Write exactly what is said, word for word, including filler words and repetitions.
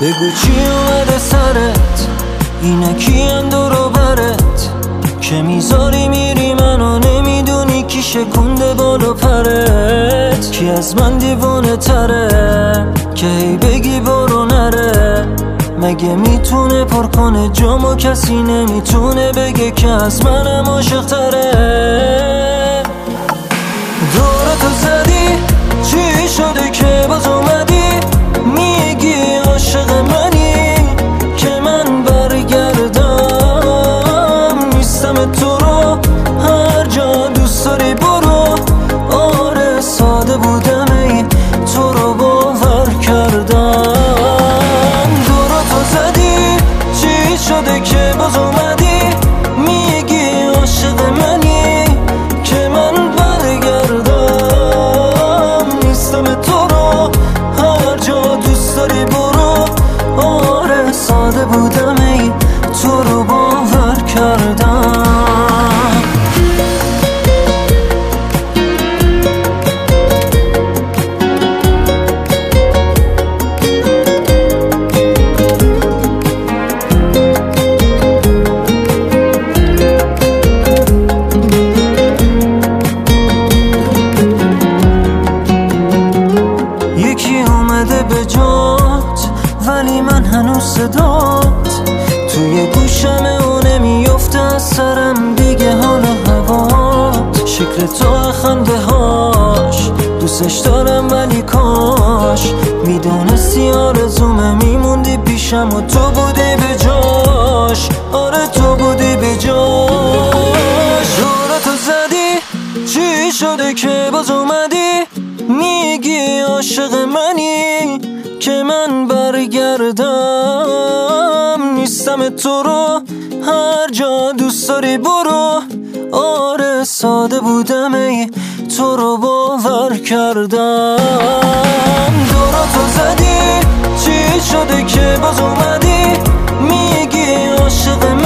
بگو چی اومده سرت، اینه کیم دورو برت که میذاری میری منو نمیدونی کی شکونده بالا پرت. کی از من دیوانه تره که هی بگی برو نره، مگه میتونه پر کنه جامو کسی نمیتونه بگه که از منم عاشق تره. دورتو زدی چی شده که باز اومدی میگی عاشق منی که من برگردم نیستم تو رو هر جا دوست داری برو. آره ساده بودم ای تو رو باور کردم. دورتو زدی چی شده که باز اومدی میگی عاشق منی که من برگردم نیستم تو رو هر جا دوست داری برو. آره ساده بودم ای تو رو باور کردم. یکی اومده به جات ولی من هنوز صدات توی گوشمه و نمیفته از سرم دیگه حال و هوات. شکل تو خنده هاش دوستش دارم ولی کاش میدونستی آرزومه میموندی پیشم و تو بودی به جاش. آره تو بودی به جاش. دورتو زدی چی شده که باز اومدی میگی عاشق منی که من برگردم نیستم تو رو هر جا دوست داری برو. آره ساده بودم ای تو رو باور کردم. دورتو زدی چی شده که باز اومدی میگی عاشق